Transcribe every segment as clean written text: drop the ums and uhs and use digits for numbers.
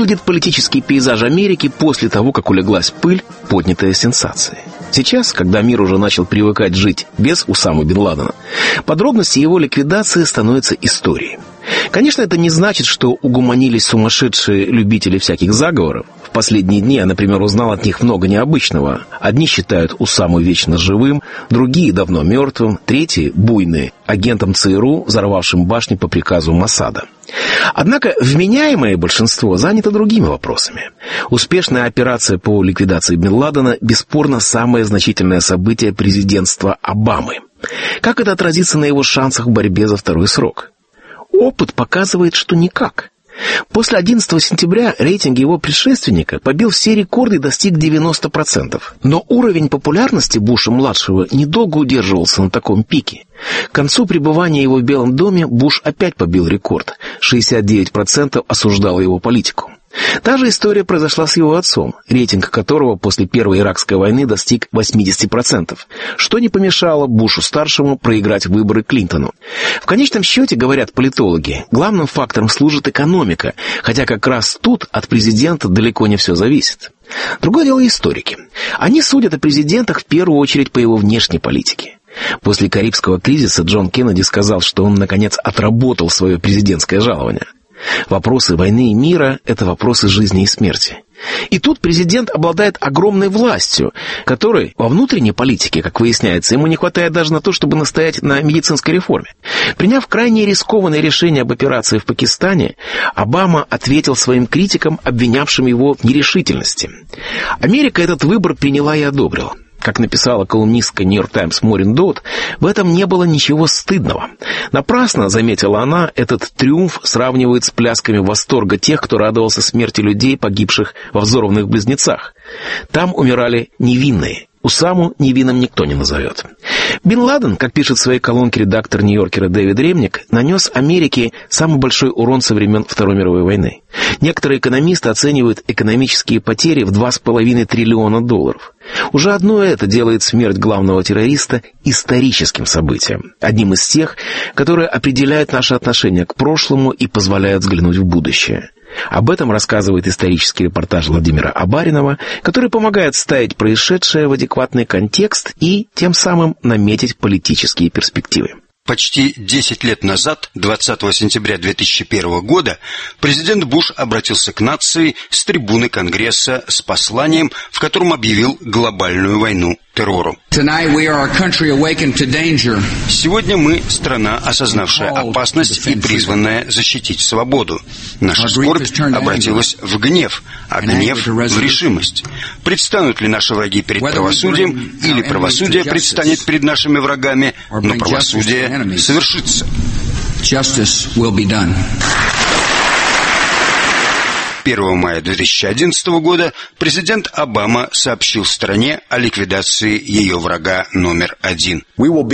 выглядит политический пейзаж Америки после того, как улеглась пыль, поднятая сенсацией. Сейчас, когда мир уже начал привыкать жить без Усамы бен Ладена, подробности его ликвидации становятся историей. Конечно, это не значит, что угомонились сумасшедшие любители всяких заговоров. В последние дни я, например, узнал от них много необычного. Одни считают Усаму вечно живым, другие давно мертвым, третьи, буйные, агентом ЦРУ, взорвавшим башни по приказу Моссада. Однако вменяемое большинство занято другими вопросами. Успешная операция по ликвидации бен Ладена бесспорно самое значительное событие президентства Обамы. Как это отразится на его шансах в борьбе за второй срок? Опыт показывает, что никак. После 11 сентября рейтинг его предшественника побил все рекорды и достиг 90%. Но уровень популярности Буша-младшего недолго удерживался на таком пике. К концу пребывания его в Белом доме Буш опять побил рекорд. 69% осуждало его политику. Та же история произошла с его отцом, рейтинг которого после Первой Иракской войны достиг 80%, что не помешало Бушу-старшему проиграть выборы Клинтону. В конечном счете, говорят политологи, главным фактором служит экономика, хотя как раз тут от президента далеко не все зависит. Другое дело историки. Они судят о президентах в первую очередь по его внешней политике. После Карибского кризиса Джон Кеннеди сказал, что он, наконец, отработал свое президентское жалование. Вопросы войны и мира – это вопросы жизни и смерти. И тут президент обладает огромной властью, которой во внутренней политике, как выясняется, ему не хватает даже на то, чтобы настоять на медицинской реформе. Приняв крайне рискованное решение об операции в Пакистане, Обама ответил своим критикам, обвинявшим его в нерешительности. Америка этот выбор приняла и одобрила. Как написала колумнистка «Нью-Йорк Таймс» Морин Доут, в этом не было ничего стыдного. Напрасно, заметила она, этот триумф сравнивает с плясками восторга тех, кто радовался смерти людей, погибших во взорванных близнецах. Там умирали невинные. Усаму невинным никто не назовет. Бен Ладен, как пишет в своей колонке редактор «Нью-Йоркера» Дэвид Ремник, нанес Америке самый большой урон со времен Второй мировой войны. Некоторые экономисты оценивают экономические потери в $2,5 триллиона. Уже одно это делает смерть главного террориста историческим событием, одним из тех, которые определяют наше отношение к прошлому и позволяют взглянуть в будущее. Об этом рассказывает исторический репортаж Владимира Абаринова, который помогает ставить происшедшее в адекватный контекст и тем самым наметить политические перспективы. Почти 10 лет назад, 20 сентября 2001 года, президент Буш обратился к нации с трибуны Конгресса с посланием, в котором объявил глобальную войну террору. Сегодня мы страна, осознавшая опасность и призванная защитить свободу. Наша скорбь обратилась в гнев, а гнев в решимость. Предстанут ли наши враги перед правосудием, или правосудие предстанет перед нашими врагами, но правосудие совершится. 1 мая 2011 года президент Обама сообщил стране о ликвидации ее врага номер один.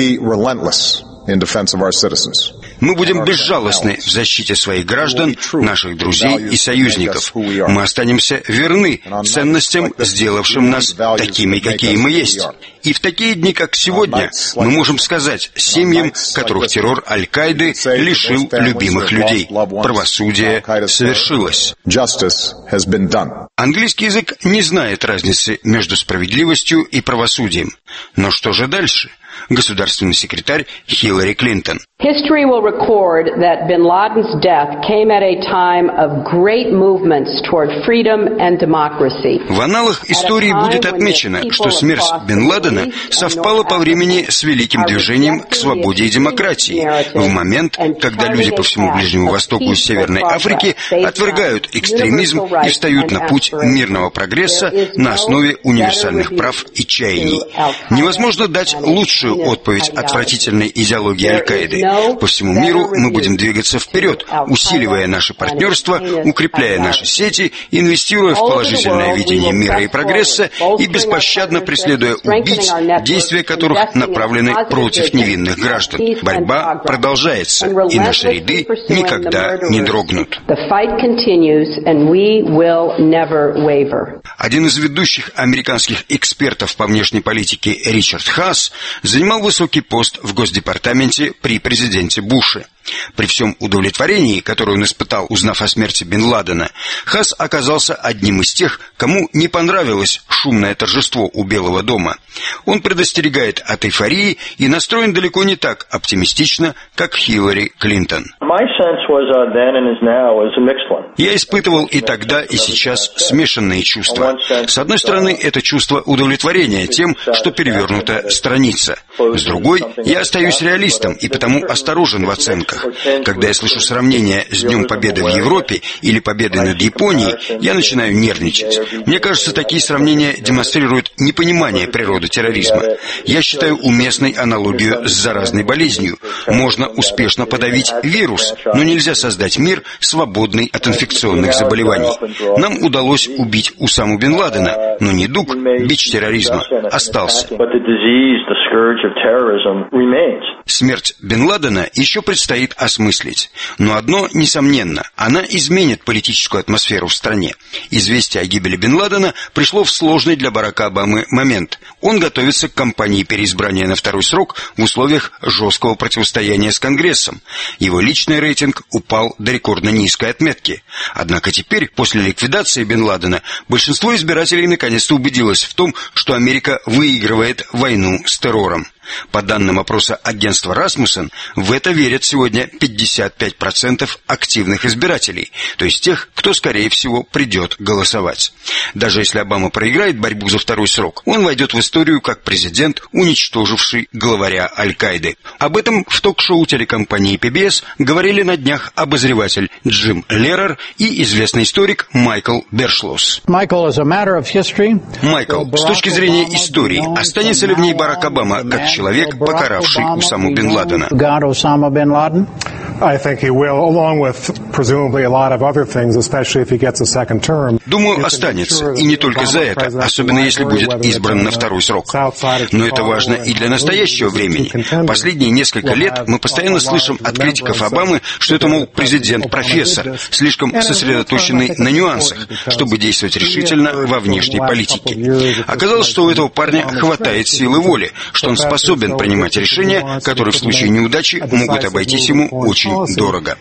Мы будем безжалостны в защите своих граждан, наших друзей и союзников. Мы останемся верны ценностям, сделавшим нас такими, какие мы есть. И в такие дни, как сегодня, мы можем сказать семьям, которых террор Аль-Каиды лишил любимых людей: правосудие совершилось. Английский язык не знает разницы между справедливостью и правосудием. Но что же дальше? Государственный секретарь Хиллари Клинтон. History will record that bin Laden's death came at a time of great movements toward freedom and democracy. В аналах истории будет отмечено, что смерть бин Ладена совпала по времени с великим движением к свободе и демократии, в момент, когда люди по всему Ближнему Востоку и Северной Африке отвергают экстремизм и встают на путь мирного прогресса на основе универсальных прав и чаяний. Невозможно дать лучшую отповедь отвратительной идеологии Аль-Каиды. По всему миру мы будем двигаться вперед, усиливая наше партнерство, укрепляя наши сети, инвестируя в положительное видение мира и прогресса и беспощадно преследуя убийц, действия которых направлены против невинных граждан. Борьба продолжается, и наши ряды никогда не дрогнут. Один из ведущих американских экспертов по внешней политике Ричард Хаас занимал высокий пост в Госдепартаменте при президенте Буше. При всем удовлетворении, которое он испытал, узнав о смерти Бен Ладена, Хасс оказался одним из тех, кому не понравилось шумное торжество у Белого дома. Он предостерегает от эйфории и настроен далеко не так оптимистично, как Хиллари Клинтон. Я испытывал и тогда, и сейчас смешанные чувства. С одной стороны, это чувство удовлетворения тем, что перевернута страница. С другой, я остаюсь реалистом и потому осторожен в оценках. Когда я слышу сравнение с Днем Победы в Европе или Победой над Японией, я начинаю нервничать. Мне кажется, такие сравнения демонстрируют непонимание природы терроризма. Я считаю уместной аналогию с заразной болезнью. Можно успешно подавить вирус, но нельзя создать мир, свободный от инфекционных заболеваний. Нам удалось убить Усаму бен Ладена, но недуг, бич терроризма, остался. Смерть бен Ладена еще предстоит осмыслить. Но одно несомненно, она изменит политическую атмосферу в стране. Известие о гибели бен Ладена пришло в сложный для Барака Обамы момент. Он готовится к кампании переизбрания на второй срок в условиях жесткого противостояния с Конгрессом. Его личный рейтинг упал до рекордно низкой отметки. Однако теперь, после ликвидации бен Ладена, большинство избирателей наконец-то убедилось в том, что Америка выигрывает войну с террором. По данным опроса агентства Rasmussen, в это верят сегодня 55% активных избирателей, то есть тех, кто, скорее всего, придет голосовать. Даже если Обама проиграет борьбу за второй срок, он войдет в историю как президент, уничтоживший главаря Аль-Каиды. Об этом в ток-шоу телекомпании PBS говорили на днях обозреватель Джим Лерер и известный историк Майкл Бершлос. Майкл, с точки зрения истории, останется ли в ней Барак Обама как человек, покаравший Усаму бен Ладена? Думаю, останется, и не только за это, особенно если будет избран на второй срок. Но это важно и для настоящего времени. Последние несколько лет мы постоянно слышим от критиков Обамы, что это, мол, президент-профессор, слишком сосредоточенный на нюансах, чтобы действовать решительно во внешней политике. Оказалось, что у этого парня хватает силы воли, что он способен принимать решения, которые в случае неудачи могут обойтись ему очень дорого.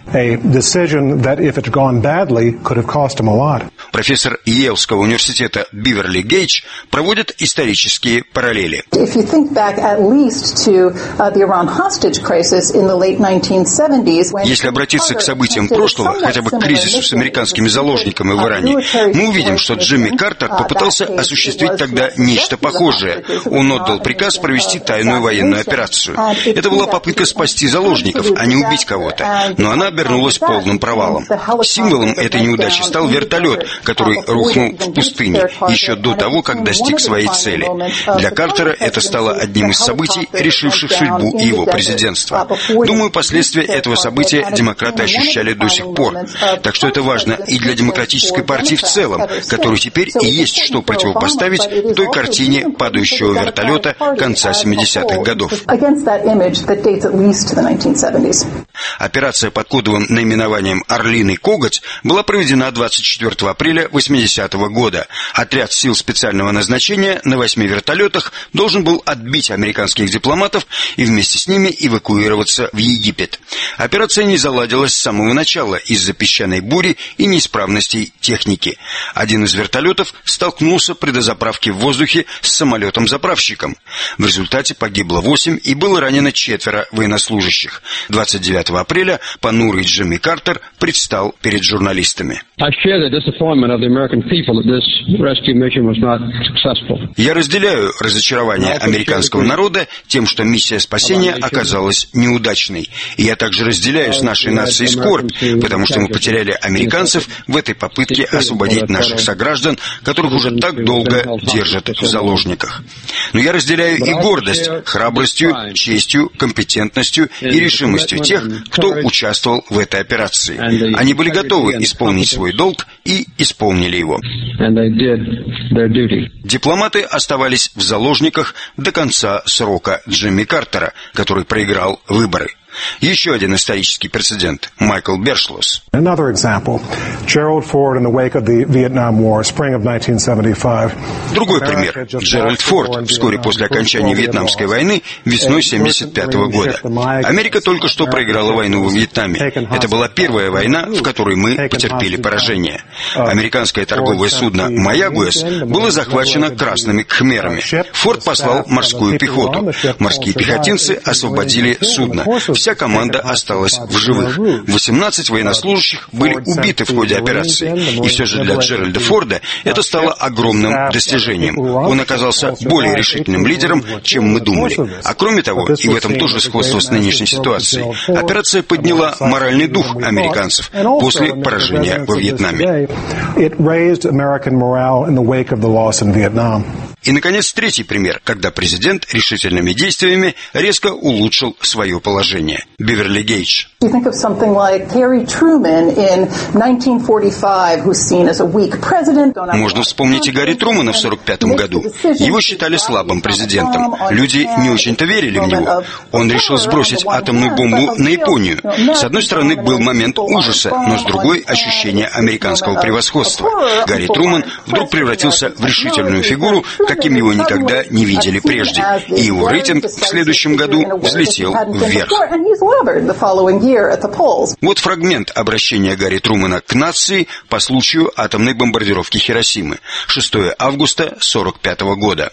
Профессор Йейлского университета Биверли Гейдж проводит исторические параллели. Если обратиться к событиям прошлого, хотя бы к кризису с американскими заложниками в Иране, мы увидим, что Джимми Картер попытался осуществить тогда нечто похожее. Он отдал приказ провести тайную военную операцию. Это была попытка спасти заложников, а не убить кого-то. Но она обернулась полным провалом. Символом этой неудачи стал вертолет, который рухнул в пустыне еще до того, как достиг своей цели. Для Картера это стало одним из событий, решивших судьбу его президентства. Думаю, последствия этого события демократы ощущали до сих пор. Так что это важно и для демократической партии в целом, которой теперь и есть что противопоставить той картине падающего вертолета конца 70-х годов. Операция под кодовым наименованием «Орлиный коготь» была проведена 24 апреля 80-го года. Отряд сил специального назначения на 8 вертолетах должен был отбить американских дипломатов и вместе с ними эвакуироваться в Египет. Операция не заладилась с самого начала из-за песчаной бури и неисправностей техники. Один из вертолетов столкнулся при дозаправке в воздухе с самолетом-заправщиком. В результате погибло 8 и было ранено 4 военнослужащих. 29 апреля понурый Джимми Картер предстал перед журналистами. Я разделяю разочарование американского народа тем, что миссия спасения оказалась неудачной. И я также разделяю с нашей нацией скорбь, потому что мы потеряли американцев в этой попытке освободить наших сограждан, которых уже так долго держат в заложниках. Но я разделяю и гордость, храбростью, честью, компетентностью и решимостью тех, кто участвовал в этой операции. Они были готовы исполнить свой долг и исполнили его. Дипломаты оставались в заложниках до конца срока Джимми Картера, который проиграл выборы. Еще один исторический прецедент – Майкл Бершлос. Another example, Gerald Ford in the wake of the Vietnam War, spring of 1975. Другой пример. Джеральд Форд вскоре после окончания Вьетнамской войны весной 1975 года. Америка только что проиграла войну во Вьетнаме. Это была первая война, в которой мы потерпели поражение. Американское торговое судно «Маягуэс» было захвачено красными кхмерами. Форд послал морскую пехоту. Морские пехотинцы освободили судно. Вся команда осталась в живых. 18 военнослужащих были убиты в ходе операции. И все же для Джеральда Форда это стало огромным достижением. Он оказался более решительным лидером, чем мы думали. А кроме того, и в этом тоже сходство с нынешней ситуацией, операция подняла моральный дух американцев после поражения во Вьетнаме. И, наконец, третий пример, когда президент решительными действиями резко улучшил свое положение. Биверли Гейдж. Можно вспомнить и Гарри Трумана в 1945 году. Его считали слабым президентом. Люди не очень-то верили в него. Он решил сбросить атомную бомбу на Японию. С одной стороны, был момент ужаса, но с другой – ощущение американского превосходства. Гарри Труман вдруг превратился в решительную фигуру, каким его никогда не видели прежде. И его рейтинг в следующем году взлетел вверх. Вот фрагмент обращения Гарри Трумана к нации по случаю атомной бомбардировки Хиросимы. 6 августа 1945 года.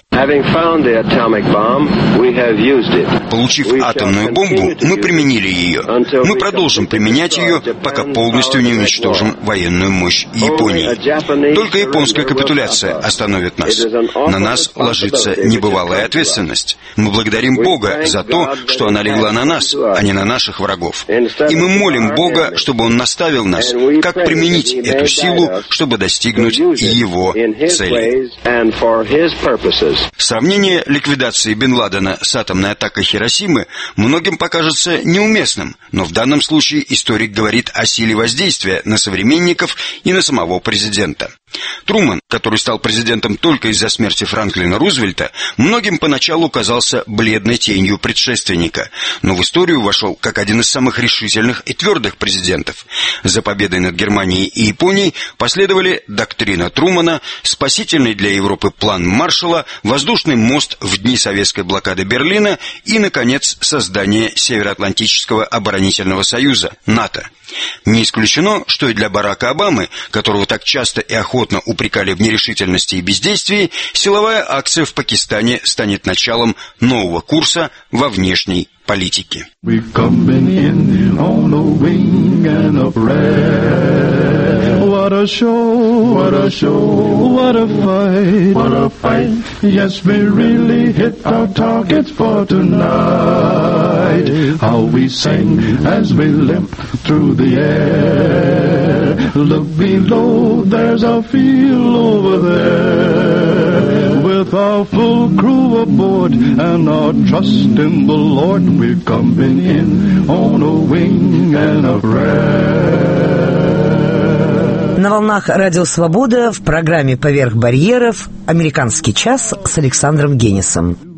Получив атомную бомбу, мы применили ее. Мы продолжим применять ее, пока полностью не уничтожим военную мощь Японии. Только японская капитуляция остановит нас. На нас ложится небывалая ответственность. Мы благодарим Бога за то, что она легла на нас, а не на наших врагов. И мы молим Бога, чтобы Он наставил нас, как применить эту силу, чтобы достигнуть Его целей. Сравнение ликвидации Бен Ладена с атомной атакой Хиросимы многим покажется неуместным, но в данном случае историк говорит о силе воздействия на современников и на самого президента. Труман, который стал президентом только из-за смерти Франклина Рузвельта, многим поначалу казался бледной тенью предшественника, но в историю вошел как один из самых решительных и твердых президентов. За победой над Германией и Японией последовали доктрина Трумана, спасительный для Европы план Маршалла, воздушный мост в дни советской блокады Берлина и, наконец, создание Североатлантического оборонительного союза – НАТО. Не исключено, что и для Барака Обамы, которого так часто и охотно упрекали в нерешительности и бездействии, силовая акция в Пакистане станет началом нового курса во внешней политике. What a show, what a show, what a fight, what a fight. Yes, we really hit our targets for tonight. How we sang as we limp through the air. Look below, there's our field over there. With our full crew aboard and our trust in the Lord, we're coming in on a wing and a prayer. На волнах Радио Свобода в программе «Поверх барьеров» «Американский час» с Александром Генисом.